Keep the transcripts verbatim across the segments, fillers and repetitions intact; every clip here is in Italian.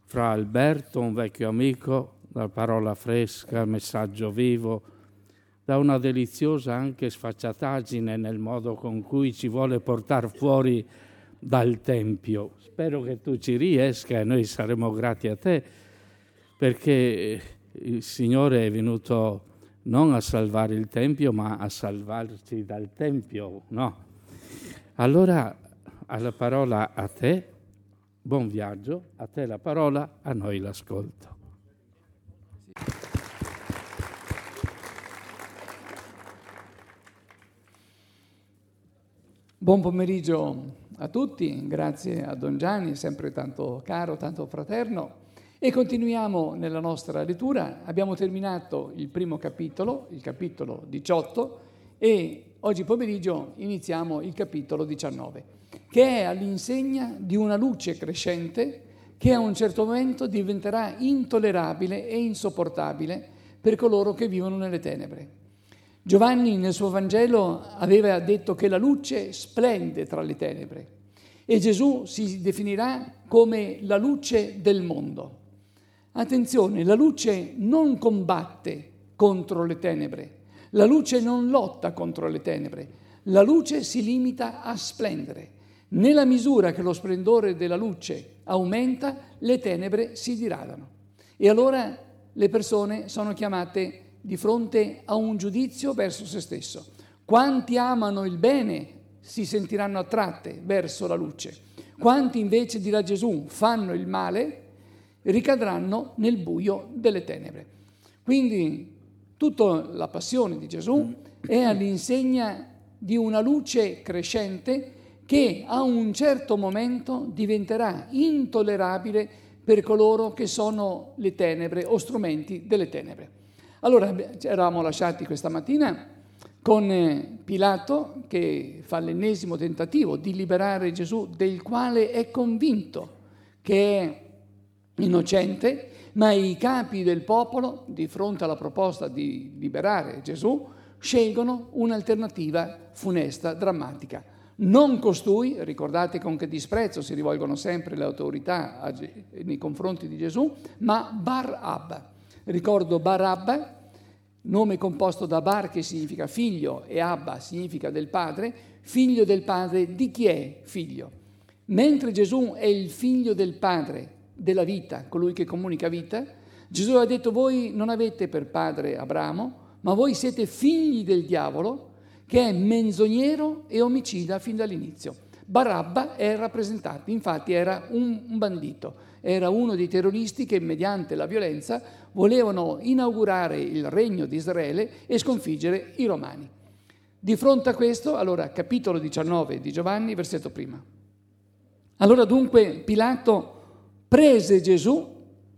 fra Alberto, un vecchio amico, la parola fresca, messaggio vivo, da una deliziosa anche sfacciataggine nel modo con cui ci vuole portare fuori dal Tempio. Spero che tu ci riesca e noi saremo grati a te, perché il Signore è venuto non a salvare il Tempio, ma a salvarci dal Tempio, no? Allora, alla parola a te, buon viaggio, a te la parola, a noi l'ascolto. Buon pomeriggio a tutti, grazie a Don Gianni, sempre tanto caro, tanto fraterno. E continuiamo nella nostra lettura. Abbiamo terminato il primo capitolo, il capitolo diciotto, e oggi pomeriggio iniziamo il capitolo diciannove, che è all'insegna di una luce crescente che a un certo momento diventerà intollerabile e insopportabile per coloro che vivono nelle tenebre. Giovanni nel suo Vangelo aveva detto che la luce splende tra le tenebre e Gesù si definirà come la luce del mondo. Attenzione, la luce non combatte contro le tenebre, la luce non lotta contro le tenebre, la luce si limita a splendere. Nella misura che lo splendore della luce aumenta, le tenebre si diradano. E allora le persone sono chiamate di fronte a un giudizio verso se stesso. Quanti amano il bene si sentiranno attratte verso la luce. Quanti invece, dirà Gesù, fanno il male ricadranno nel buio delle tenebre. Quindi tutta la passione di Gesù è all'insegna di una luce crescente che a un certo momento diventerà intollerabile per coloro che sono le tenebre o strumenti delle tenebre. Allora, ci eravamo lasciati questa mattina con Pilato che fa l'ennesimo tentativo di liberare Gesù, del quale è convinto che è innocente, ma i capi del popolo, di fronte alla proposta di liberare Gesù, scelgono un'alternativa funesta, drammatica. Non costui, ricordate con che disprezzo si rivolgono sempre le autorità nei confronti di Gesù, ma Bar Abba. Ricordo Barabba, nome composto da Bar che significa figlio e Abba significa del padre, figlio del padre di chi è figlio? Mentre Gesù è il figlio del padre della vita, colui che comunica vita, Gesù ha detto: voi non avete per padre Abramo, ma voi siete figli del diavolo, che è menzognero e omicida fin dall'inizio. Barabba è rappresentato, infatti era un, un bandito, era uno dei terroristi che mediante la violenza volevano inaugurare il regno di Israele e sconfiggere i romani. Di fronte a questo, allora, capitolo diciannove di Giovanni, versetto prima. Allora dunque Pilato prese Gesù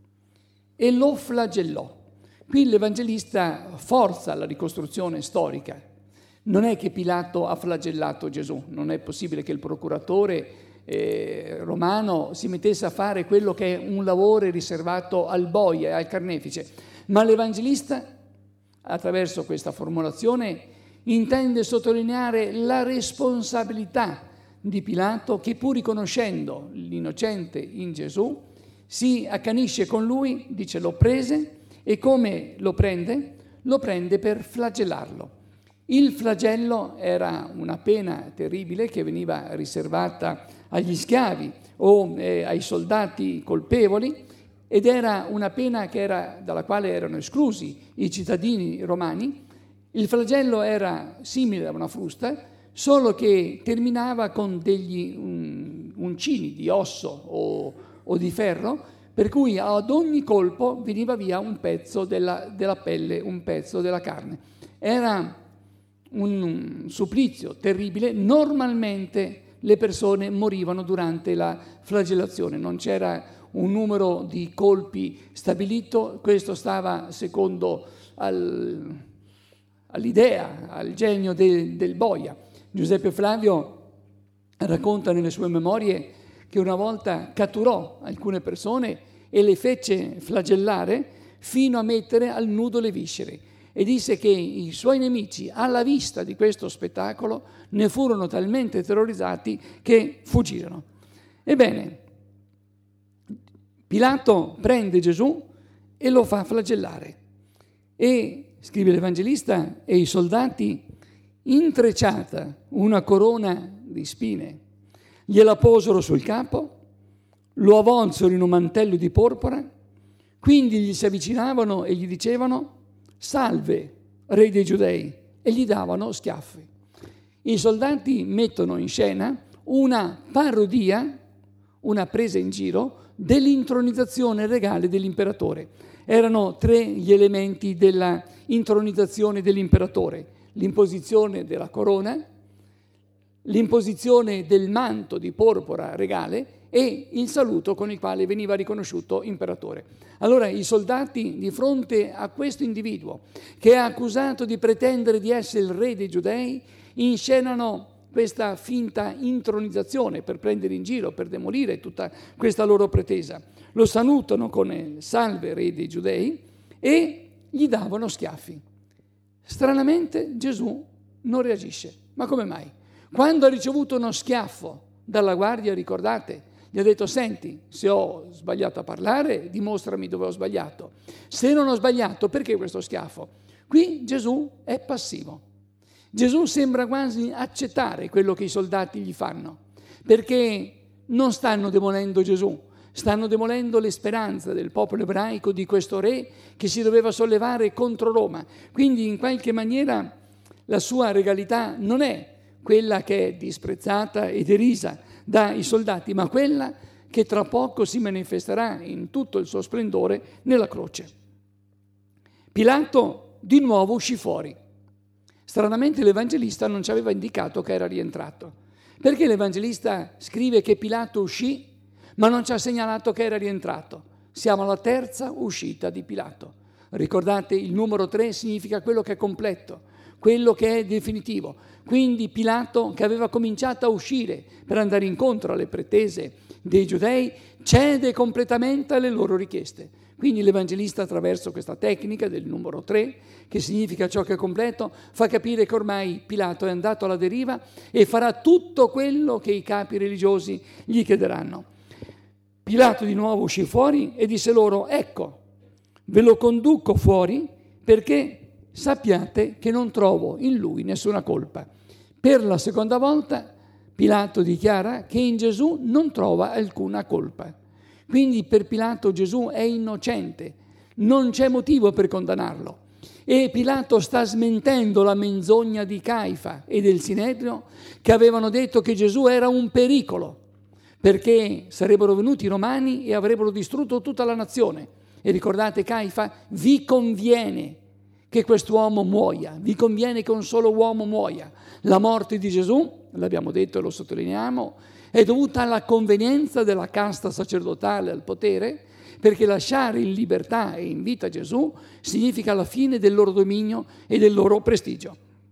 e lo flagellò. Qui l'Evangelista forza la ricostruzione storica. Non è che Pilato ha flagellato Gesù, non è possibile che il procuratore eh, romano si mettesse a fare quello che è un lavoro riservato al boia e al carnefice, ma l'Evangelista, attraverso questa formulazione, intende sottolineare la responsabilità di Pilato, che pur riconoscendo l'innocente in Gesù si accanisce con lui, dice lo prese, e come lo prende? Lo prende per flagellarlo. Il flagello era una pena terribile che veniva riservata agli schiavi o eh, ai soldati colpevoli, ed era una pena che era, dalla quale erano esclusi i cittadini romani. Il flagello era simile a una frusta, solo che terminava con degli um, uncini di osso o, o di ferro, per cui ad ogni colpo veniva via un pezzo della, della pelle, un pezzo della carne. Era un supplizio terribile. Normalmente le persone morivano durante la flagellazione, non c'era un numero di colpi stabilito, questo stava secondo al, all'idea, al genio de, del boia. Giuseppe Flavio racconta nelle sue memorie che una volta catturò alcune persone e le fece flagellare fino a mettere al nudo le viscere, e disse che i suoi nemici, alla vista di questo spettacolo, ne furono talmente terrorizzati che fuggirono. Ebbene, Pilato prende Gesù e lo fa flagellare. E, scrive l'Evangelista, e i soldati, intrecciata una corona di spine, gliela posero sul capo, lo avvolsero in un mantello di porpora, quindi gli si avvicinavano e gli dicevano: salve, re dei Giudei, e gli davano schiaffi. I soldati mettono in scena una parodia, una presa in giro dell'intronizzazione regale dell'imperatore. Erano tre gli elementi della intronizzazione dell'imperatore: l'imposizione della corona, l'imposizione del manto di porpora regale e il saluto con il quale veniva riconosciuto imperatore. Allora i soldati, di fronte a questo individuo che è accusato di pretendere di essere il re dei Giudei, inscenano questa finta intronizzazione per prendere in giro, per demolire tutta questa loro pretesa. Lo salutano con il salve re dei Giudei e gli davano schiaffi. Stranamente Gesù non reagisce. Ma come mai? Quando ha ricevuto uno schiaffo dalla guardia, ricordate, gli ha detto: senti, se ho sbagliato a parlare, dimostrami dove ho sbagliato. Se non ho sbagliato, perché questo schiaffo? Qui Gesù è passivo. Gesù sembra quasi accettare quello che i soldati gli fanno, perché non stanno demolendo Gesù, stanno demolendo le speranze del popolo ebraico di questo re che si doveva sollevare contro Roma. Quindi in qualche maniera la sua regalità non è quella che è disprezzata e derisa dai soldati, ma quella che tra poco si manifesterà in tutto il suo splendore nella croce. Pilato di nuovo uscì fuori. Stranamente l'Evangelista non ci aveva indicato che era rientrato. Perché l'Evangelista scrive che Pilato uscì, ma non ci ha segnalato che era rientrato? Siamo alla terza uscita di Pilato. Ricordate, il numero tre significa quello che è completo, quello che è definitivo. Quindi Pilato, che aveva cominciato a uscire per andare incontro alle pretese dei giudei, cede completamente alle loro richieste. Quindi l'Evangelista, attraverso questa tecnica del numero tre, che significa ciò che è completo, fa capire che ormai Pilato è andato alla deriva e farà tutto quello che i capi religiosi gli chiederanno. Pilato di nuovo uscì fuori e disse loro: ecco, ve lo conduco fuori perché sappiate che non trovo in lui nessuna colpa. Per la seconda volta Pilato dichiara che in Gesù non trova alcuna colpa. Quindi per Pilato Gesù è innocente, non c'è motivo per condannarlo. E Pilato sta smentendo la menzogna di Caifa e del Sinedrio, che avevano detto che Gesù era un pericolo, perché sarebbero venuti i romani e avrebbero distrutto tutta la nazione. E ricordate Caifa: vi conviene che quest'uomo muoia, vi conviene che un solo uomo muoia. La morte di Gesù, l'abbiamo detto e lo sottolineiamo, è dovuta alla convenienza della casta sacerdotale al potere, perché lasciare in libertà e in vita Gesù significa la fine del loro dominio e del loro prestigio.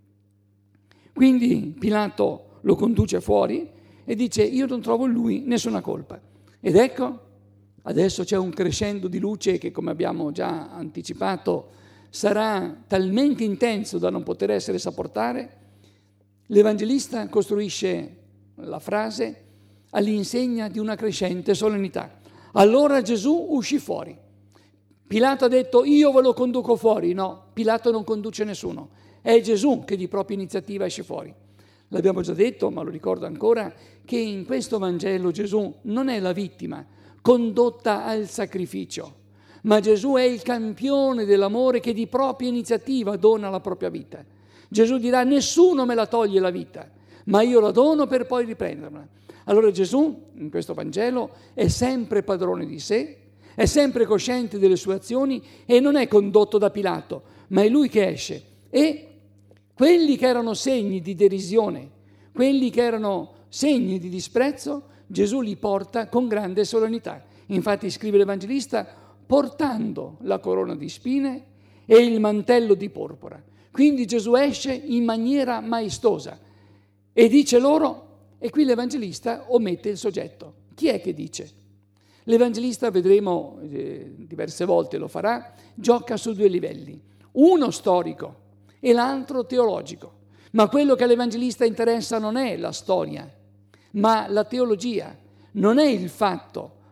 Quindi Pilato lo conduce fuori e dice: io non trovo in lui nessuna colpa. Ed ecco, adesso c'è un crescendo di luce che, come abbiamo già anticipato, sarà talmente intenso da non poter essere sopportare. L'Evangelista costruisce la frase all'insegna di una crescente solennità. Allora Gesù uscì fuori. Pilato ha detto: io ve lo conduco fuori. No, Pilato non conduce nessuno. È Gesù che di propria iniziativa esce fuori. L'abbiamo già detto, ma lo ricordo ancora, che in questo Vangelo Gesù non è la vittima condotta al sacrificio, ma Gesù è il campione dell'amore che di propria iniziativa dona la propria vita. Gesù dirà: nessuno me la toglie la vita, ma io la dono per poi riprenderla. Allora Gesù, in questo Vangelo, è sempre padrone di sé, è sempre cosciente delle sue azioni e non è condotto da Pilato, ma è lui che esce. E quelli che erano segni di derisione, quelli che erano segni di disprezzo, Gesù li porta con grande solennità. Infatti scrive l'Evangelista: portando la corona di spine e il mantello di porpora. Quindi Gesù esce in maniera maestosa e dice loro, e qui l'Evangelista omette il soggetto. Chi è che dice? L'Evangelista, vedremo eh, diverse volte lo farà, gioca su due livelli, uno storico e l'altro teologico. Ma quello che all'Evangelista interessa non è la storia, ma la teologia. Non è il fatto,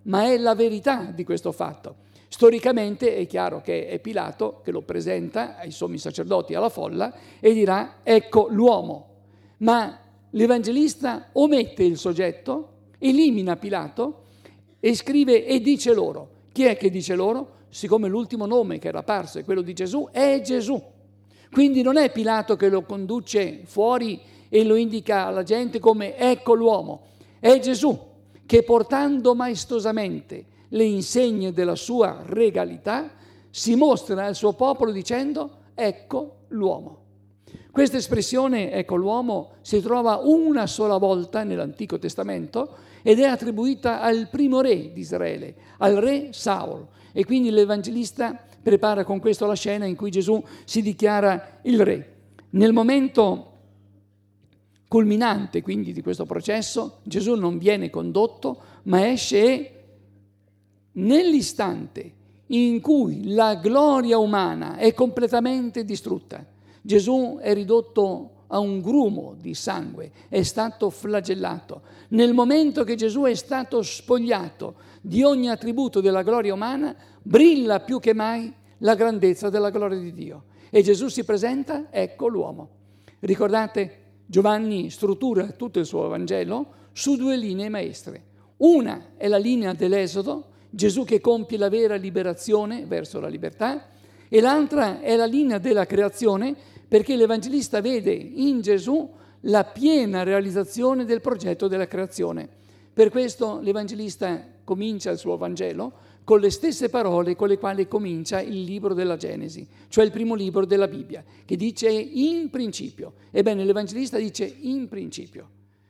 ma è la verità di questo fatto. Storicamente è chiaro che è Pilato che lo presenta ai sommi sacerdoti, alla folla, e dirà ecco l'uomo. Ma l'Evangelista omette il soggetto, elimina Pilato e scrive e dice loro. Chi è che dice loro? Siccome l'ultimo nome che era apparso è quello di Gesù, è Gesù. Quindi non è Pilato che lo conduce fuori e lo indica alla gente come ecco l'uomo, è Gesù che portando maestosamente le insegne della sua regalità si mostra al suo popolo dicendo ecco l'uomo. Questa espressione ecco l'uomo si trova una sola volta nell'Antico Testamento ed è attribuita al primo re di Israele, al re Saul, e quindi l'Evangelista prepara con questo la scena in cui Gesù si dichiara il re. Nel momento culminante quindi di questo processo Gesù non viene condotto ma esce e nell'istante in cui la gloria umana è completamente distrutta, Gesù è ridotto a un grumo di sangue, è stato flagellato. Nel momento che Gesù è stato spogliato di ogni attributo della gloria umana, brilla più che mai la grandezza della gloria di Dio. E Gesù si presenta, ecco l'uomo. Ricordate, Giovanni struttura tutto il suo Vangelo su due linee maestre. Una è la linea dell'Esodo, Gesù che compie la vera liberazione verso la libertà, e l'altra è la linea della creazione, perché l'Evangelista vede in Gesù la piena realizzazione del progetto della creazione. Per questo l'Evangelista comincia il suo Vangelo con le stesse parole con le quali comincia il libro della Genesi, cioè il primo libro della Bibbia, che dice in principio. Ebbene, l'Evangelista dice in principio.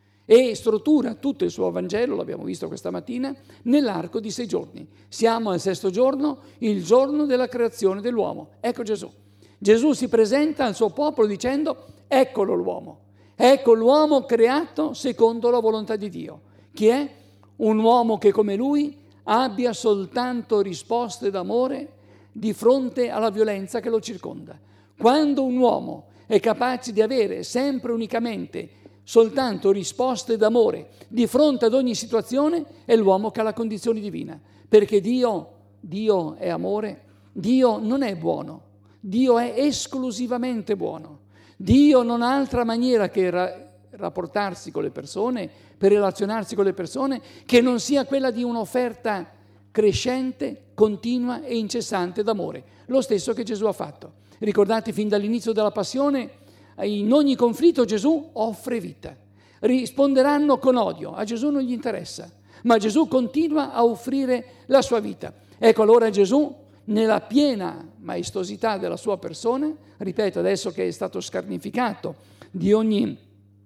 E struttura tutto il suo Vangelo, l'abbiamo visto questa mattina, nell'arco di sei giorni. Siamo al sesto giorno, il giorno della creazione dell'uomo. Ecco Gesù. Gesù si presenta al suo popolo dicendo, eccolo l'uomo. Ecco l'uomo creato secondo la volontà di Dio. Chi è? Un uomo che come lui abbia soltanto risposte d'amore di fronte alla violenza che lo circonda. Quando un uomo è capace di avere sempre unicamente soltanto risposte d'amore di fronte ad ogni situazione, è l'uomo che ha la condizione divina, perché Dio, Dio è amore, Dio non è buono, Dio è esclusivamente buono, Dio non ha altra maniera che ra- rapportarsi con le persone, per relazionarsi con le persone, che non sia quella di un'offerta crescente, continua e incessante d'amore, lo stesso che Gesù ha fatto. Ricordate, fin dall'inizio della passione, in ogni conflitto Gesù offre vita. Risponderanno con odio, a Gesù non gli interessa, ma Gesù continua a offrire la sua vita. Ecco allora Gesù, nella piena maestosità della sua persona, ripeto adesso che è stato scarnificato di ogni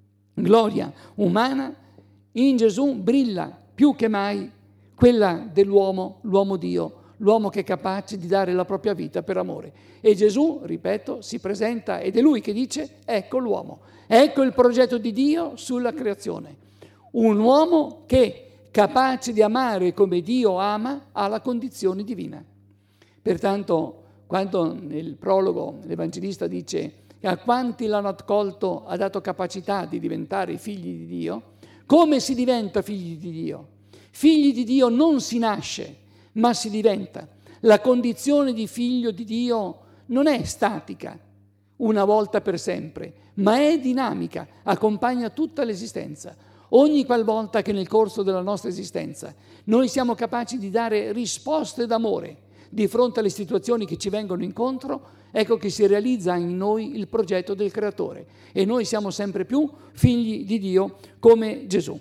gloria umana, in Gesù brilla più che mai quella dell'uomo, l'uomo Dio, l'uomo che è capace di dare la propria vita per amore. E Gesù, ripeto, si presenta ed è lui che dice, ecco l'uomo, ecco il progetto di Dio sulla creazione. Un uomo che, capace di amare come Dio ama, ha la condizione divina. Pertanto, quando nel prologo l'Evangelista dice che a quanti l'hanno accolto ha dato capacità di diventare figli di Dio, come si diventa figli di Dio? Figli di Dio non si nasce, ma si diventa. La condizione di figlio di Dio non è statica, una volta per sempre, ma è dinamica, accompagna tutta l'esistenza. Ogni qualvolta che nel corso della nostra esistenza noi siamo capaci di dare risposte d'amore di fronte alle situazioni che ci vengono incontro, ecco che si realizza in noi il progetto del Creatore e noi siamo sempre più figli di Dio come Gesù.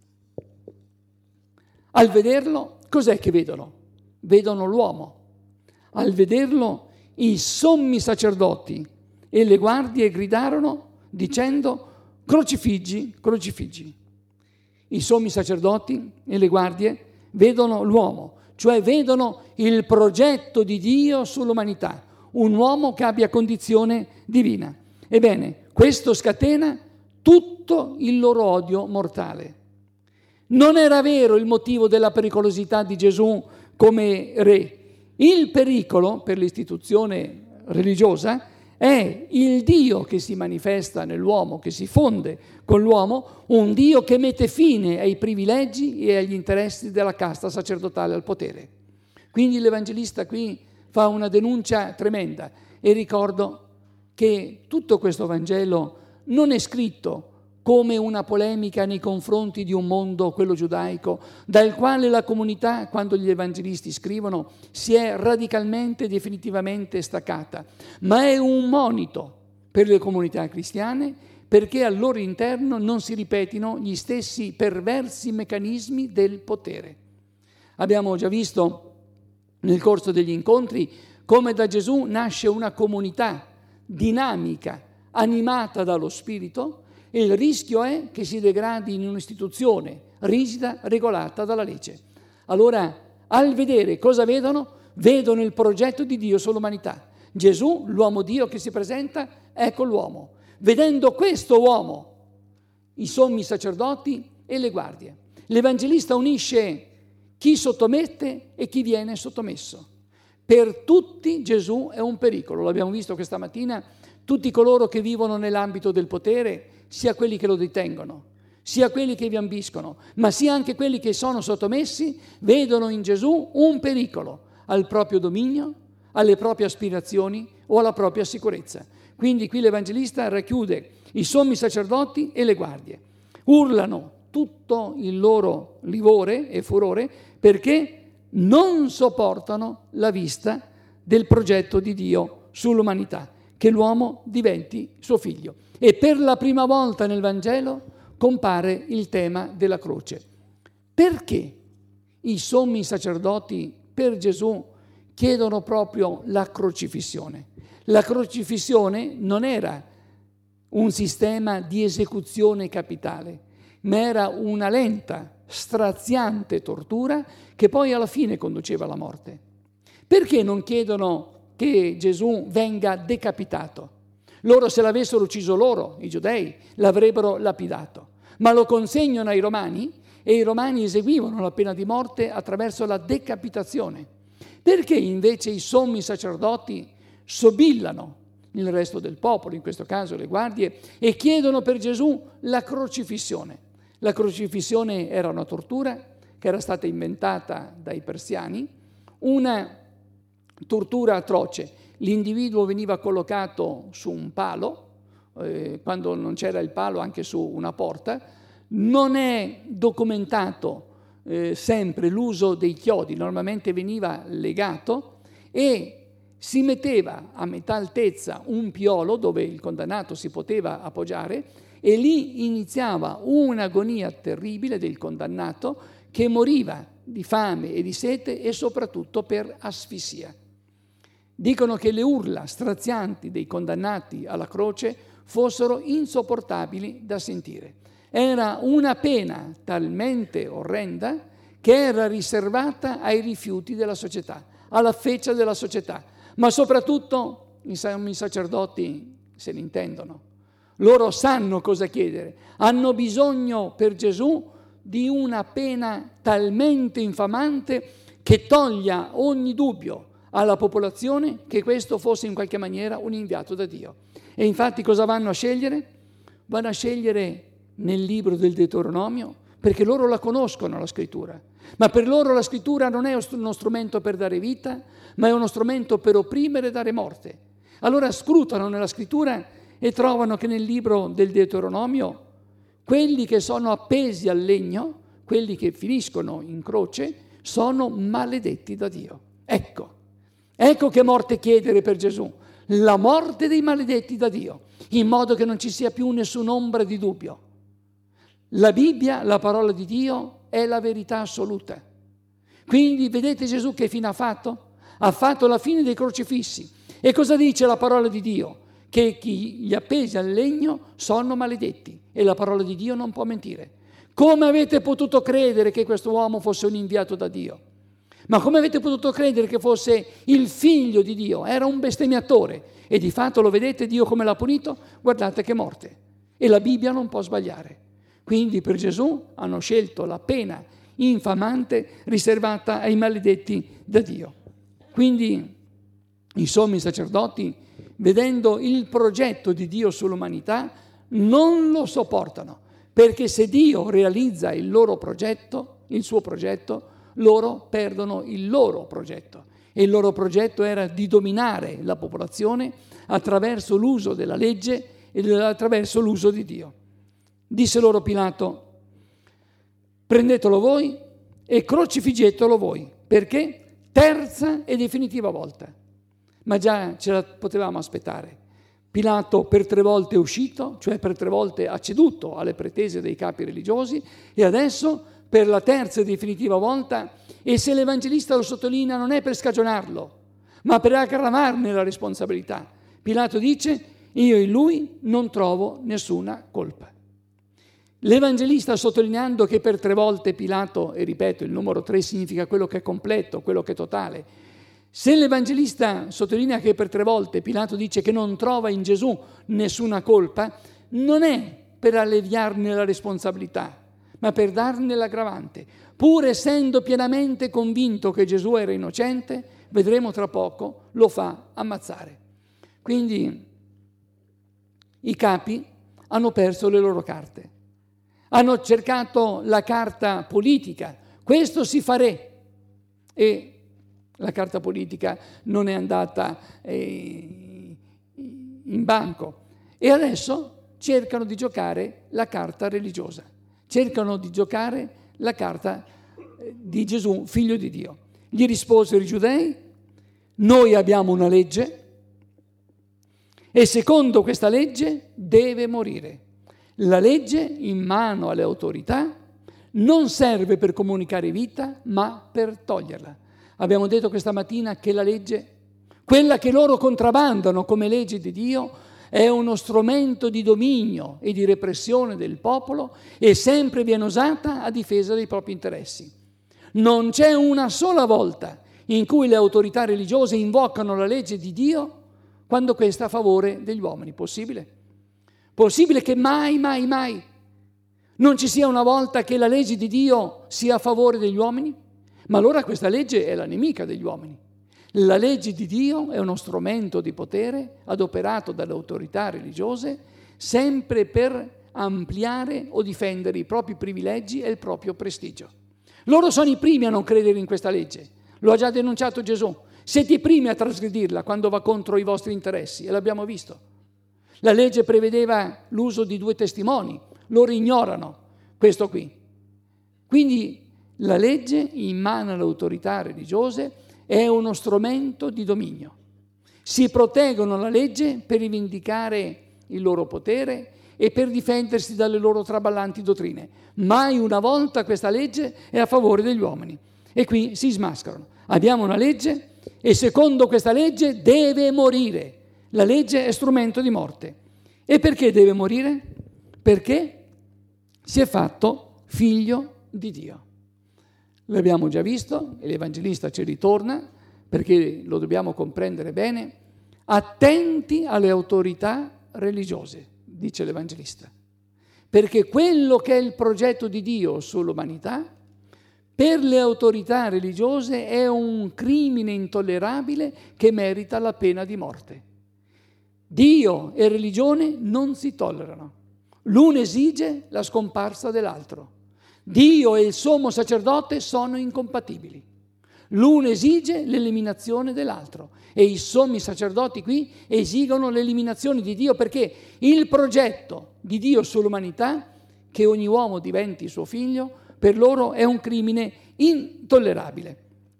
Al vederlo, cos'è che vedono? Vedono l'uomo. Al vederlo, i sommi sacerdoti e le guardie gridarono dicendo crocifiggi, crocifiggi. I sommi sacerdoti e le guardie vedono l'uomo, cioè vedono il progetto di Dio sull'umanità, un uomo che abbia condizione divina. Ebbene, questo scatena tutto il loro odio mortale. Non era vero il motivo della pericolosità di Gesù come re. Il pericolo per l'istituzione religiosa È il Dio che si manifesta nell'uomo, che si fonde con l'uomo, un Dio che mette fine ai privilegi e agli interessi della casta sacerdotale al potere. Quindi l'Evangelista qui fa una denuncia tremenda e ricordo che tutto questo Vangelo non è scritto come una polemica nei confronti di un mondo, quello giudaico, dal quale la comunità, quando gli evangelisti scrivono, si è radicalmente e definitivamente staccata, ma è un monito per le comunità cristiane perché al loro interno non si ripetino gli stessi perversi meccanismi del potere. Abbiamo già visto nel corso degli incontri come da Gesù nasce una comunità dinamica, animata dallo Spirito, e il rischio è che si degradi in un'istituzione rigida, regolata dalla legge. Allora, al vedere cosa vedono? Vedono il progetto di Dio sull'umanità. Gesù, l'uomo Dio che si presenta, ecco l'uomo. Vedendo questo uomo, i sommi sacerdoti e le guardie. L'Evangelista unisce chi sottomette e chi viene sottomesso. Per tutti Gesù è un pericolo, l'abbiamo visto questa mattina, tutti coloro che vivono nell'ambito del potere, sia quelli che lo detengono, sia quelli che vi ambiscono, ma sia anche quelli che sono sottomessi, vedono in Gesù un pericolo al proprio dominio, alle proprie aspirazioni o alla propria sicurezza. Quindi qui l'Evangelista racchiude i sommi sacerdoti e le guardie. Urlano tutto il loro livore e furore perché non sopportano la vista del progetto di Dio sull'umanità, che l'uomo diventi suo figlio. E per la prima volta nel Vangelo compare il tema della croce. Perché i sommi sacerdoti per Gesù chiedono proprio la crocifissione? La crocifissione non era un sistema di esecuzione capitale, ma era una lenta, straziante tortura che poi alla fine conduceva alla morte. Perché non chiedono che Gesù venga decapitato? Loro, se l'avessero ucciso loro, i giudei, l'avrebbero lapidato, ma lo consegnano ai romani e i romani eseguivano la pena di morte attraverso la decapitazione. Perché invece i sommi sacerdoti sobillano il resto del popolo, in questo caso le guardie, e chiedono per Gesù la crocifissione? La crocifissione era una tortura che era stata inventata dai persiani, una tortura atroce. L'individuo veniva collocato su un palo, eh, quando non c'era il palo anche su una porta. Non è documentato eh, sempre l'uso dei chiodi, normalmente veniva legato e si metteva a metà altezza un piolo dove il condannato si poteva appoggiare e lì iniziava un'agonia terribile del condannato che moriva di fame e di sete e soprattutto per asfissia. Dicono che le urla strazianti dei condannati alla croce fossero insopportabili da sentire. Era una pena talmente orrenda che era riservata ai rifiuti della società, alla feccia della società. Ma soprattutto i sacerdoti se ne intendono. Loro sanno cosa chiedere. Hanno bisogno per Gesù di una pena talmente infamante che toglia ogni dubbio alla popolazione che questo fosse in qualche maniera un inviato da Dio. E infatti cosa vanno a scegliere? Vanno a scegliere nel libro del Deuteronomio, perché loro la conoscono la scrittura, ma per loro la scrittura non è uno strumento per dare vita, ma è uno strumento per opprimere e dare morte. Allora scrutano nella scrittura e trovano che nel libro del Deuteronomio quelli che sono appesi al legno, quelli che finiscono in croce, sono maledetti da Dio. Ecco. Ecco che morte chiedere per Gesù, la morte dei maledetti da Dio, in modo che non ci sia più nessun'ombra di dubbio. La Bibbia, la parola di Dio, è la verità assoluta. Quindi vedete Gesù che fine ha fatto? Ha fatto la fine dei crocifissi. E cosa dice la parola di Dio? Che chi gli appesi al legno sono maledetti e la parola di Dio non può mentire. Come avete potuto credere che questo uomo fosse un inviato da Dio? Ma come avete potuto credere che fosse il figlio di Dio? Era un bestemmiatore e di fatto lo vedete Dio come l'ha punito? Guardate che morte. E la Bibbia non può sbagliare. Quindi per Gesù hanno scelto la pena infamante riservata ai maledetti da Dio. Quindi i sommi sacerdoti vedendo il progetto di Dio sull'umanità, non lo sopportano, perché se Dio realizza il loro progetto, il suo progetto, loro perdono il loro progetto. E il loro progetto era di dominare la popolazione attraverso l'uso della legge e attraverso l'uso di Dio. Disse loro Pilato: prendetelo voi e crocifiggetelo voi. Perché? Terza e definitiva volta. Ma già ce la potevamo aspettare. Pilato per tre volte è uscito, cioè per tre volte ha ceduto alle pretese dei capi religiosi, e adesso per la terza e definitiva volta, e se l'Evangelista lo sottolinea non è per scagionarlo, ma per aggravarne la responsabilità. Pilato dice: io in lui non trovo nessuna colpa. L'Evangelista, sottolineando che per tre volte Pilato, e ripeto, il numero tre significa quello che è completo, quello che è totale, se l'Evangelista sottolinea che per tre volte Pilato dice che non trova in Gesù nessuna colpa, non è per alleviarne la responsabilità, ma per darne l'aggravante. Pur essendo pienamente convinto che Gesù era innocente, vedremo tra poco, lo fa ammazzare. Quindi i capi hanno perso le loro carte. Hanno cercato la carta politica, questo si farà, e la carta politica non è andata eh, in banco. E adesso cercano di giocare la carta religiosa, cercano di giocare la carta di Gesù, figlio di Dio. Gli risposero i giudei: noi abbiamo una legge e secondo questa legge deve morire. La legge in mano alle autorità non serve per comunicare vita, ma per toglierla. Abbiamo detto questa mattina che la legge, quella che loro contrabbandano come legge di Dio, è uno strumento di dominio e di repressione del popolo e sempre viene usata a difesa dei propri interessi. Non c'è una sola volta in cui le autorità religiose invocano la legge di Dio quando questa è a favore degli uomini. Possibile? Possibile che mai, mai, mai non ci sia una volta che la legge di Dio sia a favore degli uomini? Ma allora questa legge è la nemica degli uomini. La legge di Dio è uno strumento di potere adoperato dalle autorità religiose sempre per ampliare o difendere i propri privilegi e il proprio prestigio. Loro sono i primi a non credere in questa legge. Lo ha già denunciato Gesù. Siete i primi a trasgredirla quando va contro i vostri interessi, e l'abbiamo visto. La legge prevedeva l'uso di due testimoni, loro ignorano questo qui. Quindi la legge in mano alle autorità religiose è uno strumento di dominio. Si proteggono la legge per rivendicare il loro potere e per difendersi dalle loro traballanti dottrine. Mai una volta questa legge è a favore degli uomini. E qui si smascherano. Abbiamo una legge e secondo questa legge deve morire. La legge è strumento di morte. E perché deve morire? Perché si è fatto figlio di Dio. L'abbiamo già visto e l'Evangelista ci ritorna perché lo dobbiamo comprendere bene. Attenti alle autorità religiose, dice l'Evangelista, perché quello che è il progetto di Dio sull'umanità per le autorità religiose è un crimine intollerabile che merita la pena di morte. Dio e religione non si tollerano. L'uno esige la scomparsa dell'altro. Dio e il sommo sacerdote sono incompatibili. L'uno esige l'eliminazione dell'altro e i sommi sacerdoti qui esigono l'eliminazione di Dio, perché il progetto di Dio sull'umanità, che ogni uomo diventi suo figlio, per loro è un crimine intollerabile.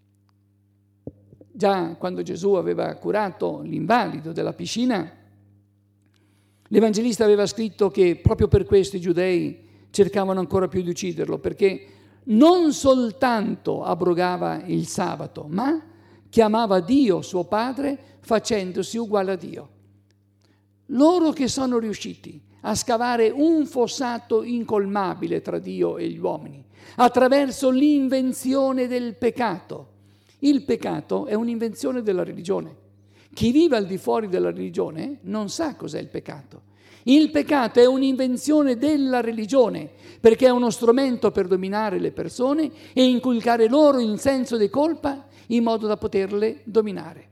Già quando Gesù aveva curato l'invalido della piscina, l'Evangelista aveva scritto che proprio per questo i giudei cercavano ancora più di ucciderlo, perché non soltanto abrogava il sabato, ma chiamava Dio suo Padre facendosi uguale a Dio. Loro che sono riusciti a scavare un fossato incolmabile tra Dio e gli uomini, attraverso l'invenzione del peccato. Il peccato è un'invenzione della religione. Chi vive al di fuori della religione non sa cos'è il peccato. Il peccato è un'invenzione della religione, perché è uno strumento per dominare le persone e inculcare loro il senso di colpa in modo da poterle dominare.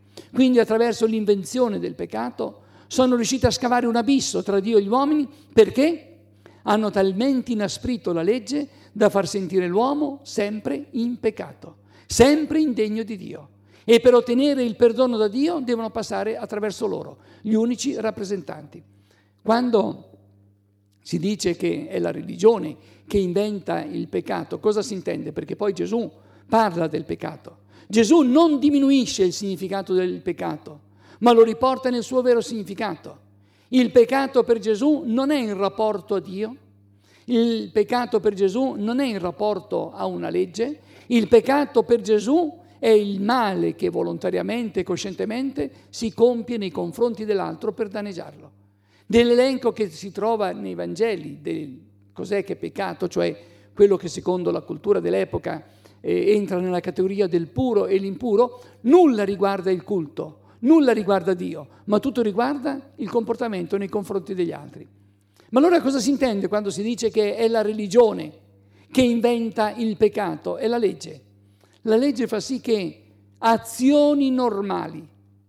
Quindi attraverso l'invenzione del peccato sono riusciti a scavare un abisso tra Dio e gli uomini perché hanno talmente inasprito la legge da far sentire l'uomo sempre in peccato, sempre indegno di Dio. E per ottenere il perdono da Dio devono passare attraverso loro, gli unici rappresentanti. Quando si dice che è la religione che inventa il peccato, cosa si intende? Perché poi Gesù parla del peccato. Gesù non diminuisce il significato del peccato, ma lo riporta nel suo vero significato. Il peccato per Gesù non è in rapporto a Dio, il peccato per Gesù non è in rapporto a una legge, il peccato per Gesù è il male che volontariamente e coscientemente si compie nei confronti dell'altro per danneggiarlo. Dell'elenco che si trova nei Vangeli del cos'è che è peccato, cioè quello che secondo la cultura dell'epoca eh, entra nella categoria del puro e l'impuro, nulla riguarda il culto. Nulla riguarda Dio, ma tutto riguarda il comportamento nei confronti degli altri. Ma allora cosa si intende quando si dice che è la religione che inventa il peccato? È la legge. La legge fa sì che azioni normali,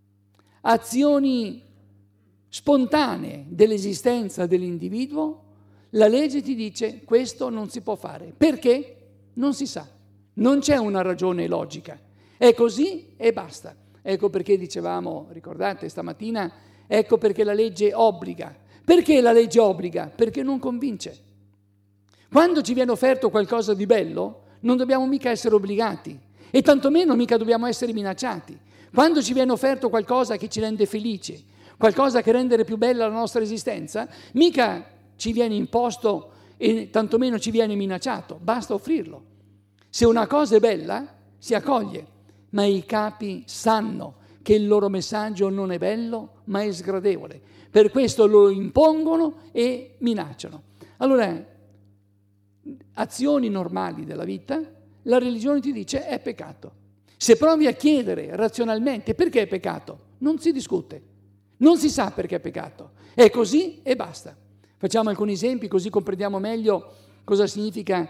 azioni spontanee dell'esistenza dell'individuo, la legge ti dice questo non si può fare. Perché? Non si sa. Non c'è una ragione logica. È così e basta. Ecco perché dicevamo, ricordate stamattina, ecco perché la legge obbliga. Perché la legge obbliga? Perché non convince. Quando ci viene offerto qualcosa di bello, non dobbiamo mica essere obbligati e tantomeno mica dobbiamo essere minacciati. Quando ci viene offerto qualcosa che ci rende felici, qualcosa che rende più bella la nostra esistenza, mica ci viene imposto e tantomeno ci viene minacciato, basta offrirlo. Se una cosa è bella, si accoglie. Ma i capi sanno che il loro messaggio non è bello, ma è sgradevole. Per questo lo impongono e minacciano. Allora, azioni normali della vita, la religione ti dice è peccato. Se provi a chiedere razionalmente perché è peccato, non si discute. Non si sa perché è peccato. È così e basta. Facciamo alcuni esempi così comprendiamo meglio cosa significa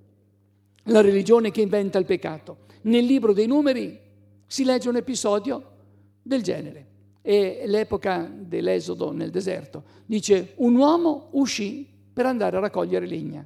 la religione che inventa il peccato. Nel libro dei Numeri si legge un episodio del genere. È l'epoca dell'esodo nel deserto. Dice, un uomo uscì per andare a raccogliere legna.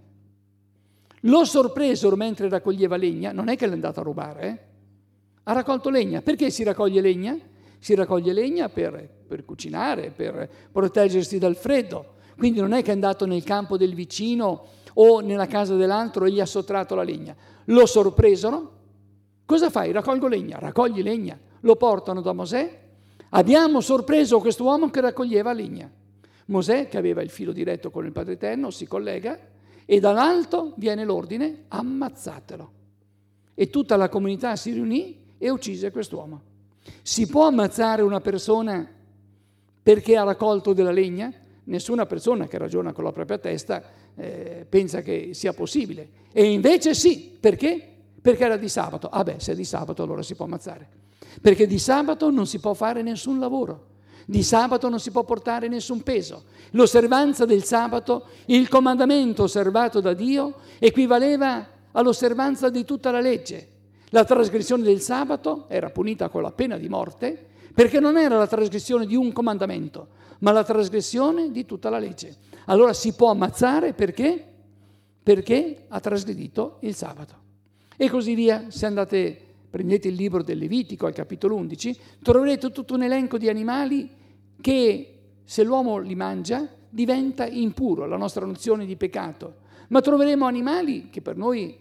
Lo sorpresero mentre raccoglieva legna, non è che l'è andato a rubare, eh? Ha raccolto legna. Perché si raccoglie legna? Si raccoglie legna per, per cucinare, per proteggersi dal freddo. Quindi non è che è andato nel campo del vicino o nella casa dell'altro e gli ha sottratto la legna. Lo sorpresero. Cosa fai? Raccolgo legna. Raccogli legna. Lo portano da Mosè. Abbiamo sorpreso quest'uomo che raccoglieva legna. Mosè, che aveva il filo diretto con il Padre Eterno, si collega e dall'alto viene l'ordine, ammazzatelo. E tutta la comunità si riunì e uccise quest'uomo. Si può ammazzare una persona perché ha raccolto della legna? Nessuna persona che ragiona con la propria testa eh, pensa che sia possibile. E invece sì, perché? Perché era di sabato. Ah beh, se è di sabato allora si può ammazzare. Perché di sabato non si può fare nessun lavoro. Di sabato non si può portare nessun peso. L'osservanza del sabato, il comandamento osservato da Dio, equivaleva all'osservanza di tutta la legge. La trasgressione del sabato era punita con la pena di morte, perché non era la trasgressione di un comandamento, ma la trasgressione di tutta la legge. Allora si può ammazzare perché? Perché ha trasgredito il sabato. E così via. Se andate, prendete il libro del Levitico al capitolo undici, troverete tutto un elenco di animali che se l'uomo li mangia diventa impuro, la nostra nozione di peccato. Ma troveremo animali che per noi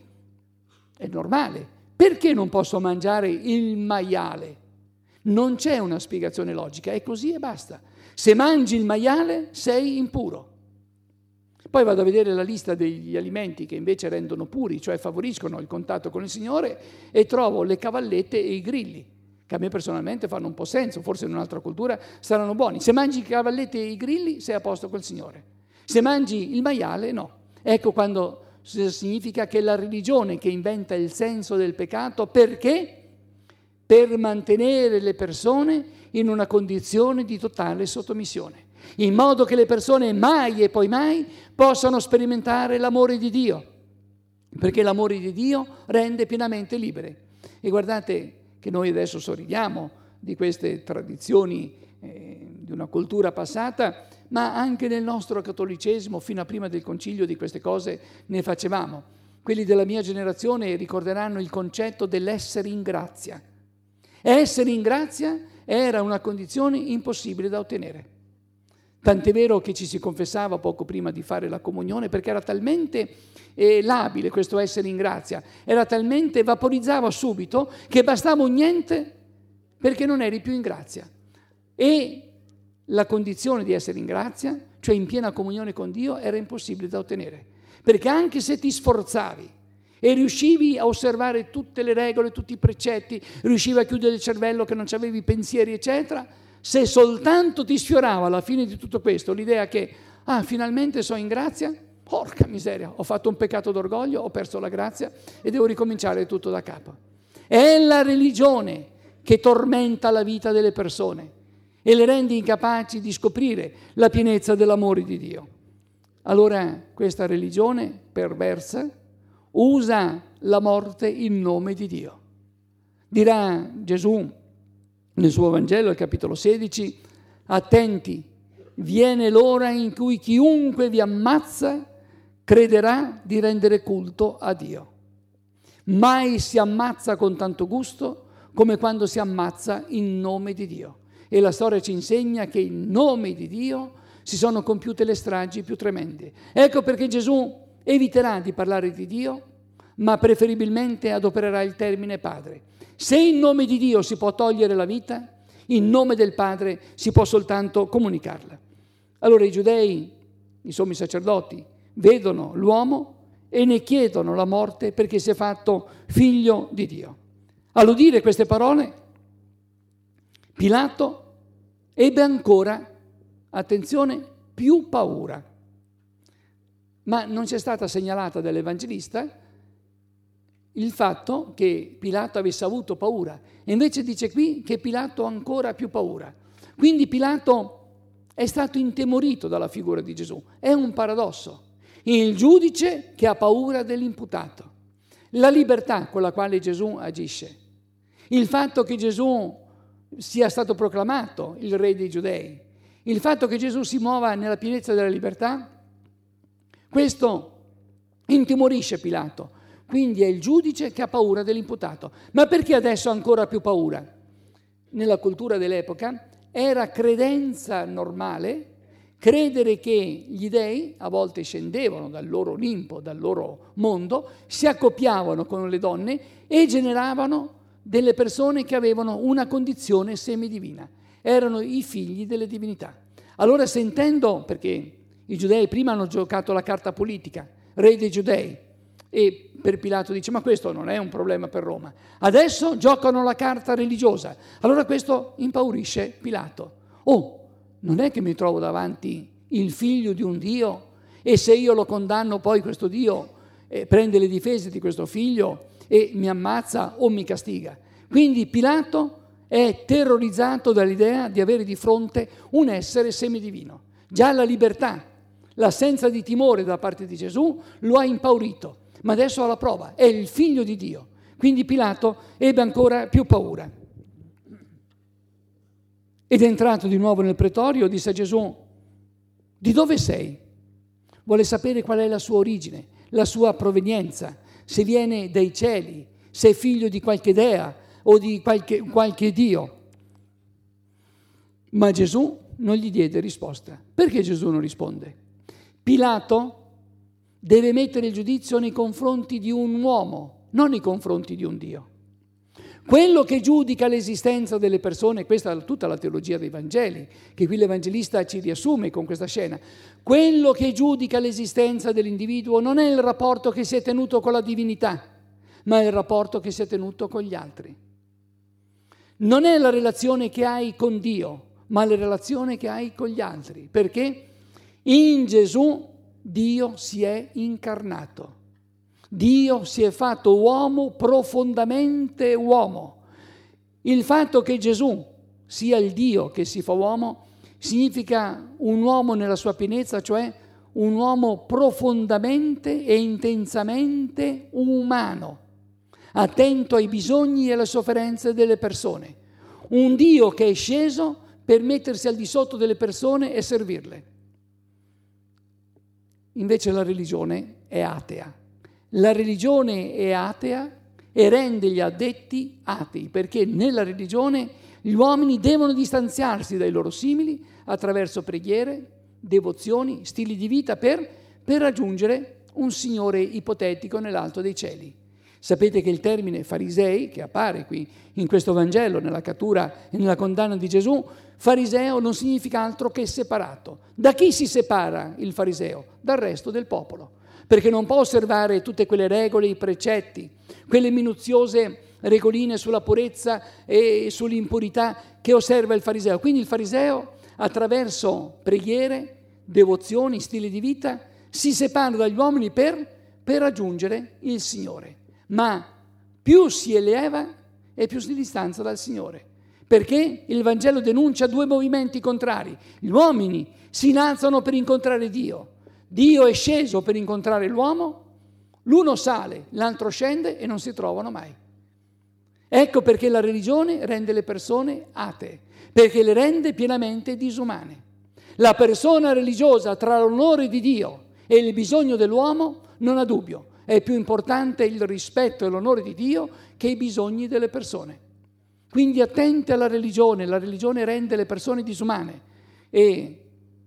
è normale. Perché non posso mangiare il maiale? Non c'è una spiegazione logica, è così e basta. Se mangi il maiale sei impuro. Poi vado a vedere la lista degli alimenti che invece rendono puri, cioè favoriscono il contatto con il Signore, e trovo le cavallette e i grilli, che a me personalmente fanno un po' senso, forse in un'altra cultura saranno buoni. Se mangi cavallette e i grilli sei a posto col Signore. Se mangi il maiale no. Ecco quando significa che la religione che inventa il senso del peccato, perché? Per mantenere le persone in una condizione di totale sottomissione, in modo che le persone mai e poi mai possano sperimentare l'amore di Dio, perché l'amore di Dio rende pienamente libere. E guardate che noi adesso sorridiamo di queste tradizioni eh, di una cultura passata, ma anche nel nostro cattolicesimo, fino a prima del concilio, di queste cose ne facevamo. Quelli della mia generazione ricorderanno il concetto dell'essere in grazia. Essere in grazia era una condizione impossibile da ottenere. Tant'è vero che ci si confessava poco prima di fare la comunione, perché era talmente eh, labile questo essere in grazia, era talmente, vaporizzava subito, che bastava un niente perché non eri più in grazia. E la condizione di essere in grazia, cioè in piena comunione con Dio, era impossibile da ottenere. Perché anche se ti sforzavi e riuscivi a osservare tutte le regole, tutti i precetti, riuscivi a chiudere il cervello che non c'avevi pensieri, eccetera, se soltanto ti sfiorava alla fine di tutto questo l'idea che, ah, finalmente sono in grazia, porca miseria, ho fatto un peccato d'orgoglio, ho perso la grazia e devo ricominciare tutto da capo. È la religione che tormenta la vita delle persone e le rende incapaci di scoprire la pienezza dell'amore di Dio. Allora questa religione perversa usa la morte in nome di Dio. Dirà Gesù nel suo Vangelo, al capitolo sedici, attenti, viene l'ora in cui chiunque vi ammazza crederà di rendere culto a Dio. Mai si ammazza con tanto gusto come quando si ammazza in nome di Dio. E la storia ci insegna che in nome di Dio si sono compiute le stragi più tremende. Ecco perché Gesù eviterà di parlare di Dio, ma preferibilmente adopererà il termine Padre. Se in nome di Dio si può togliere la vita, in nome del Padre si può soltanto comunicarla. Allora i giudei, i sommi sacerdoti, vedono l'uomo e ne chiedono la morte perché si è fatto figlio di Dio. All'udire queste parole, Pilato ebbe ancora, attenzione, più paura. Ma non c'è stata segnalata dall'Evangelista il fatto che Pilato avesse avuto paura. E invece dice qui che Pilato ha ancora più paura. Quindi Pilato è stato intimorito dalla figura di Gesù. È un paradosso. Il giudice che ha paura dell'imputato. La libertà con la quale Gesù agisce. Il fatto che Gesù sia stato proclamato il re dei Giudei. Il fatto che Gesù si muova nella pienezza della libertà. Questo intimorisce Pilato. Quindi è il giudice che ha paura dell'imputato. Ma perché adesso ha ancora più paura? Nella cultura dell'epoca era credenza normale credere che gli dei a volte scendevano dal loro Olimpo, dal loro mondo, si accoppiavano con le donne e generavano delle persone che avevano una condizione semidivina. Erano i figli delle divinità. Allora, sentendo, perché i giudei prima hanno giocato la carta politica, re dei giudei, e per Pilato dice, ma questo non è un problema per Roma. Adesso giocano la carta religiosa. Allora questo impaurisce Pilato. Oh, non è che mi trovo davanti il figlio di un Dio e se io lo condanno poi questo Dio eh, prende le difese di questo figlio e mi ammazza o mi castiga. Quindi Pilato è terrorizzato dall'idea di avere di fronte un essere semidivino. Già la libertà, l'assenza di timore da parte di Gesù lo ha impaurito. Ma adesso ha la prova, è il figlio di Dio. Quindi Pilato ebbe ancora più paura. Ed entrato di nuovo nel pretorio, disse a Gesù, di dove sei? Vuole sapere qual è la sua origine, la sua provenienza, se viene dai cieli, se è figlio di qualche dea o di qualche, qualche Dio. Ma Gesù non gli diede risposta. Perché Gesù non risponde? Pilato deve mettere il giudizio nei confronti di un uomo, non nei confronti di un Dio. Quello che giudica l'esistenza delle persone, questa è tutta la teologia dei Vangeli, che qui l'Evangelista ci riassume con questa scena, quello che giudica l'esistenza dell'individuo non è il rapporto che si è tenuto con la divinità, ma è il rapporto che si è tenuto con gli altri. Non è la relazione che hai con Dio, ma la relazione che hai con gli altri. Perché? In Gesù Dio si è incarnato. Dio si è fatto uomo, profondamente uomo. Il fatto che Gesù sia il Dio che si fa uomo significa un uomo nella sua pienezza, cioè un uomo profondamente e intensamente umano, attento ai bisogni e alle sofferenze delle persone. un Dio che è sceso per mettersi al di sotto delle persone e servirle. Invece la religione è atea. La religione è atea e rende gli addetti atei, perché nella religione gli uomini devono distanziarsi dai loro simili attraverso preghiere, devozioni, stili di vita per, per raggiungere un Signore ipotetico nell'alto dei cieli. Sapete che il termine farisei, che appare qui in questo Vangelo, nella cattura e nella condanna di Gesù, fariseo non significa altro che separato. Da chi si separa il fariseo? Dal resto del popolo, perché non può osservare tutte quelle regole, i precetti, quelle minuziose regoline sulla purezza e sull'impurità che osserva il fariseo. Quindi il fariseo, attraverso preghiere, devozioni, stili di vita, si separa dagli uomini per, per raggiungere il Signore. Ma più si eleva e più si distanza dal Signore, perché il Vangelo denuncia due movimenti contrari. Gli uomini si innalzano per incontrare Dio, Dio è sceso per incontrare l'uomo, l'uno sale, l'altro scende e non si trovano mai. Ecco perché la religione rende le persone atee, perché le rende pienamente disumane. La persona religiosa, tra l'onore di Dio e il bisogno dell'uomo, non ha dubbio, è più importante il rispetto e l'onore di Dio che i bisogni delle persone. Quindi attenti alla religione, la religione rende le persone disumane. E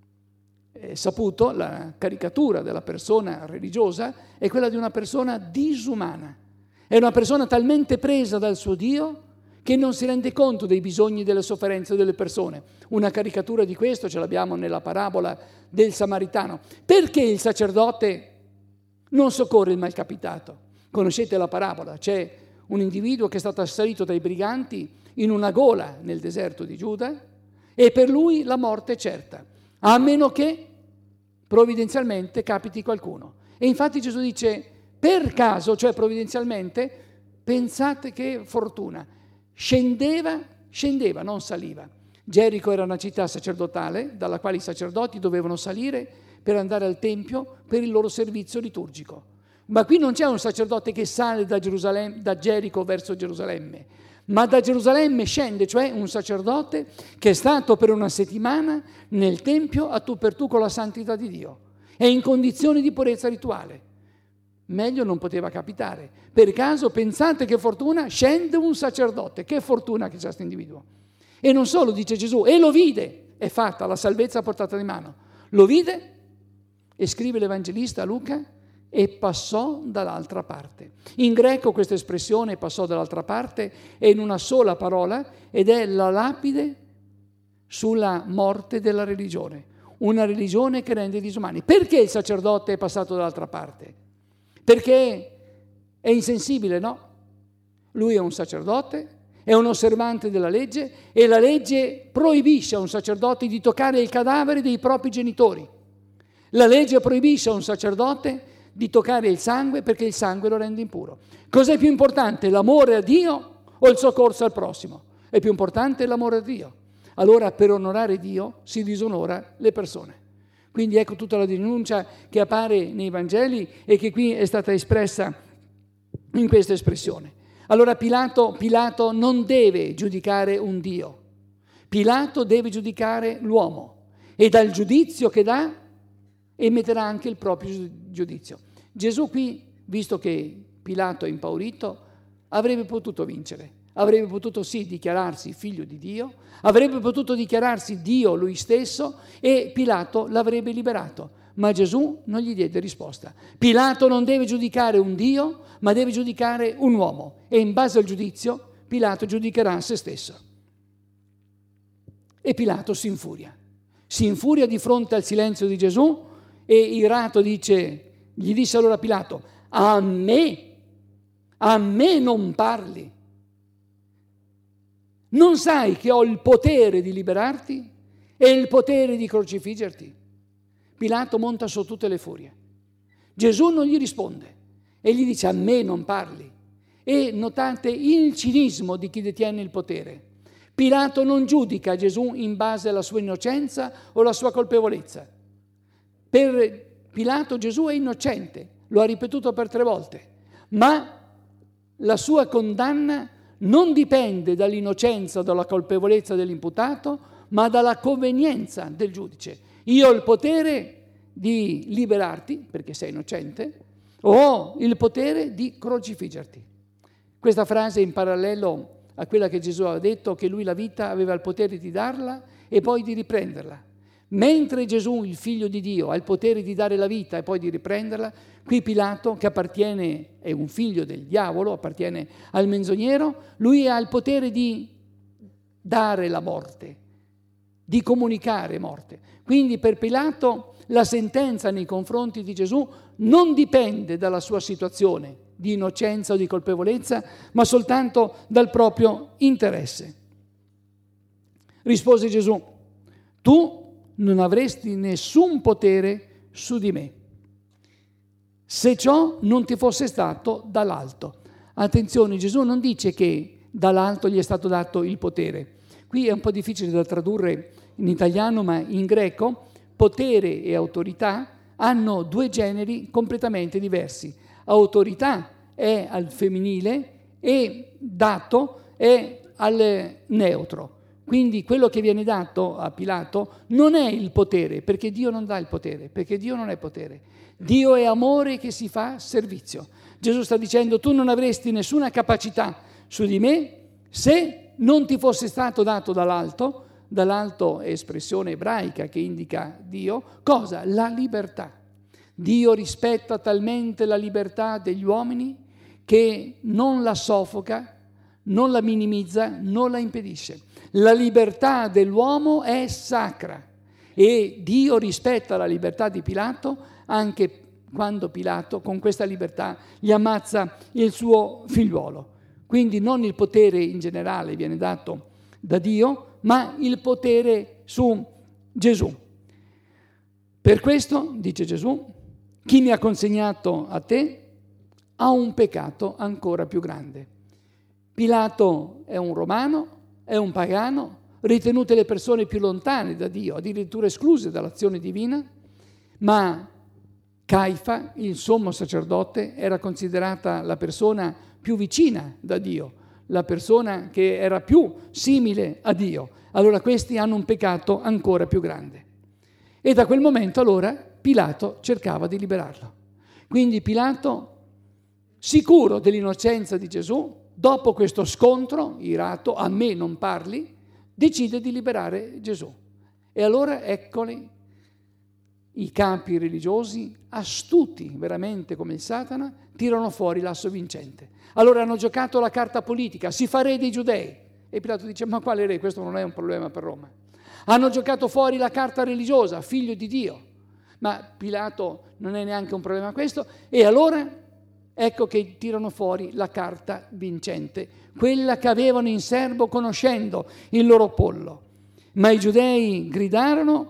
è saputo, la caricatura della persona religiosa è quella di una persona disumana. È una persona talmente presa dal suo Dio che non si rende conto dei bisogni e delle sofferenze delle persone. Una caricatura di questo ce l'abbiamo nella parabola del Samaritano. Perché il sacerdote non soccorre il malcapitato? Conoscete la parabola, c'è un individuo che è stato assalito dai briganti in una gola nel deserto di Giuda e per lui la morte è certa, a meno che provvidenzialmente capiti qualcuno. E infatti Gesù dice, per caso, cioè provvidenzialmente, pensate che fortuna, scendeva, scendeva, non saliva. Gerico era una città sacerdotale dalla quale i sacerdoti dovevano salire per andare al Tempio per il loro servizio liturgico. Ma qui non c'è un sacerdote che sale da, Gerusalemme, da Gerico verso Gerusalemme, ma da Gerusalemme scende, cioè un sacerdote che è stato per una settimana nel Tempio a tu per tu con la santità di Dio. È in condizioni di purezza rituale. Meglio non poteva capitare. Per caso, pensate che fortuna, scende un sacerdote. Che fortuna che c'è questo individuo. E non solo, dice Gesù, e lo vide, è fatta la salvezza a portata di mano. Lo vide, e scrive l'Evangelista Luca, e passò dall'altra parte. In greco questa espressione passò dall'altra parte è in una sola parola ed è la lapide sulla morte della religione. Una religione che rende disumani. Perché il sacerdote è passato dall'altra parte? Perché è insensibile, no? Lui è un sacerdote, è un osservante della legge e la legge proibisce a un sacerdote di toccare il cadavere dei propri genitori. La legge proibisce a un sacerdote di toccare il sangue perché il sangue lo rende impuro. Cos'è più importante, l'amore a Dio o il soccorso al prossimo? È più importante l'amore a Dio. Allora per onorare Dio si disonora le persone. Quindi ecco tutta la denuncia che appare nei Vangeli e che qui è stata espressa in questa espressione. Allora Pilato, Pilato non deve giudicare un Dio. Pilato deve giudicare l'uomo e dal giudizio che dà emetterà anche il proprio giudizio. Gesù qui, visto che Pilato è impaurito, avrebbe potuto vincere, avrebbe potuto sì dichiararsi figlio di Dio, avrebbe potuto dichiararsi Dio lui stesso e Pilato l'avrebbe liberato, ma Gesù non gli diede risposta. Pilato non deve giudicare un Dio, ma deve giudicare un uomo e in base al giudizio Pilato giudicherà se stesso. E Pilato si infuria, si infuria di fronte al silenzio di Gesù e irato dice, gli disse allora Pilato, a me, a me non parli? Non sai che ho il potere di liberarti e il potere di crocifiggerti? Pilato monta su tutte le furie. Gesù non gli risponde e gli dice, a me non parli? E notate il cinismo di chi detiene il potere. Pilato non giudica Gesù in base alla sua innocenza o alla sua colpevolezza. Per Pilato Gesù è innocente, lo ha ripetuto per tre volte, ma la sua condanna non dipende dall'innocenza o dalla colpevolezza dell'imputato, ma dalla convenienza del giudice. Io ho il potere di liberarti, perché sei innocente, o ho il potere di crocifiggerti. Questa frase è in parallelo a quella che Gesù aveva detto, che lui la vita aveva il potere di darla e poi di riprenderla. Mentre Gesù, il figlio di Dio, ha il potere di dare la vita e poi di riprenderla, qui Pilato, che appartiene, è un figlio del diavolo, appartiene al menzognero, lui ha il potere di dare la morte, di comunicare morte. Quindi per Pilato la sentenza nei confronti di Gesù non dipende dalla sua situazione di innocenza o di colpevolezza, ma soltanto dal proprio interesse. Rispose Gesù: tu non avresti nessun potere su di me, se ciò non ti fosse stato dall'alto. Attenzione, Gesù non dice che dall'alto gli è stato dato il potere. Qui è un po' difficile da tradurre in italiano, ma in greco potere e autorità hanno due generi completamente diversi. Autorità è al femminile e dato è al neutro. Quindi quello che viene dato a Pilato non è il potere, perché Dio non dà il potere, perché Dio non è potere. Dio è amore che si fa servizio. Gesù sta dicendo: tu non avresti nessuna capacità su di me se non ti fosse stato dato dall'alto. Dall'alto è espressione ebraica che indica Dio. Cosa? La libertà. Dio rispetta talmente la libertà degli uomini che non la soffoca, non la minimizza, non la impedisce. La libertà dell'uomo è sacra e Dio rispetta la libertà di Pilato anche quando Pilato con questa libertà gli ammazza il suo figliuolo. Quindi non il potere in generale viene dato da Dio, ma il potere su Gesù. Per questo, dice Gesù, chi mi ha consegnato a te ha un peccato ancora più grande. Pilato è un romano, è un pagano, ritenute le persone più lontane da Dio, addirittura escluse dall'azione divina, ma Caifa, il sommo sacerdote, era considerata la persona più vicina da Dio, la persona che era più simile a Dio. Allora questi hanno un peccato ancora più grande. E da quel momento allora Pilato cercava di liberarlo. Quindi Pilato, sicuro dell'innocenza di Gesù, dopo questo scontro irato, a me non parli, decide di liberare Gesù. E allora eccoli i capi religiosi, astuti veramente come il Satana, tirano fuori l'asso vincente. Allora hanno giocato la carta politica: si fa re dei giudei. E Pilato dice: ma quale re? Questo non è un problema per Roma. Hanno giocato fuori la carta religiosa, figlio di Dio. Ma Pilato non è neanche un problema questo. E allora ecco che tirano fuori la carta vincente, quella che avevano in serbo conoscendo il loro pollo. Ma i giudei gridarono: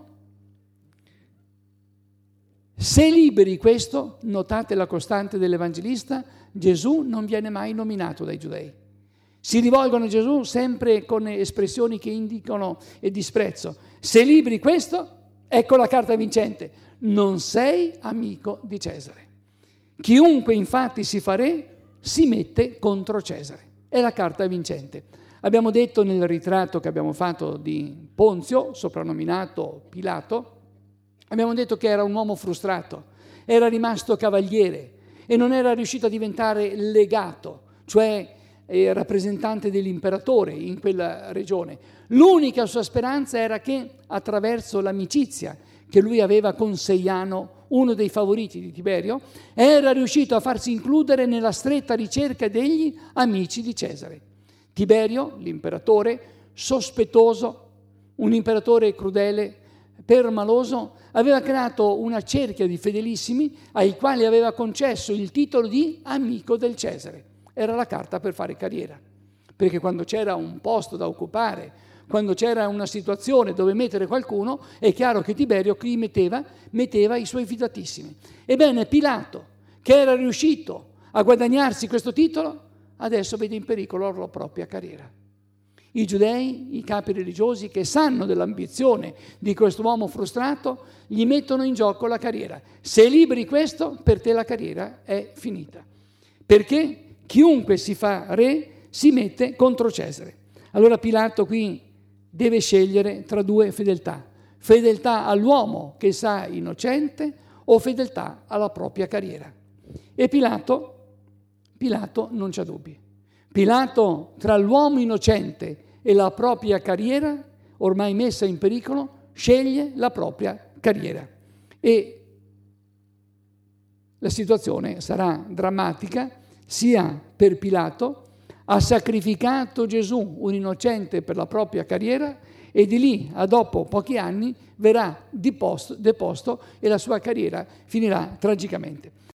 se liberi questo, notate la costante dell'Evangelista, Gesù non viene mai nominato dai giudei. Si rivolgono a Gesù sempre con espressioni che indicano il disprezzo. Se liberi questo, ecco la carta vincente: non sei amico di Cesare. Chiunque infatti si fa re si mette contro Cesare. È la carta vincente. Abbiamo detto nel ritratto che abbiamo fatto di Ponzio, soprannominato Pilato, abbiamo detto che era un uomo frustrato, era rimasto cavaliere e non era riuscito a diventare legato, cioè eh, rappresentante dell'imperatore in quella regione. L'unica sua speranza era che attraverso l'amicizia che lui aveva con Seiano, uno dei favoriti di Tiberio, era riuscito a farsi includere nella stretta ricerca degli amici di Cesare. Tiberio, l'imperatore, sospettoso, un imperatore crudele, permaloso, aveva creato una cerchia di fedelissimi ai quali aveva concesso il titolo di amico del Cesare. Era la carta per fare carriera, perché quando c'era un posto da occupare, quando c'era una situazione dove mettere qualcuno, è chiaro che Tiberio qui metteva, metteva i suoi fidatissimi. Ebbene, Pilato, che era riuscito a guadagnarsi questo titolo, adesso vede in pericolo la propria carriera. I giudei, i capi religiosi che sanno dell'ambizione di quest'uomo frustrato, gli mettono in gioco la carriera. Se liberi questo, per te la carriera è finita. Perché chiunque si fa re si mette contro Cesare. Allora Pilato qui deve scegliere tra due fedeltà. Fedeltà all'uomo che sa innocente o fedeltà alla propria carriera. E Pilato, Pilato non c'ha dubbi. Pilato tra l'uomo innocente e la propria carriera, ormai messa in pericolo, sceglie la propria carriera. E la situazione sarà drammatica sia per Pilato, ha sacrificato Gesù, un innocente, per la propria carriera, e di lì a dopo pochi anni verrà deposto, deposto e la sua carriera finirà tragicamente.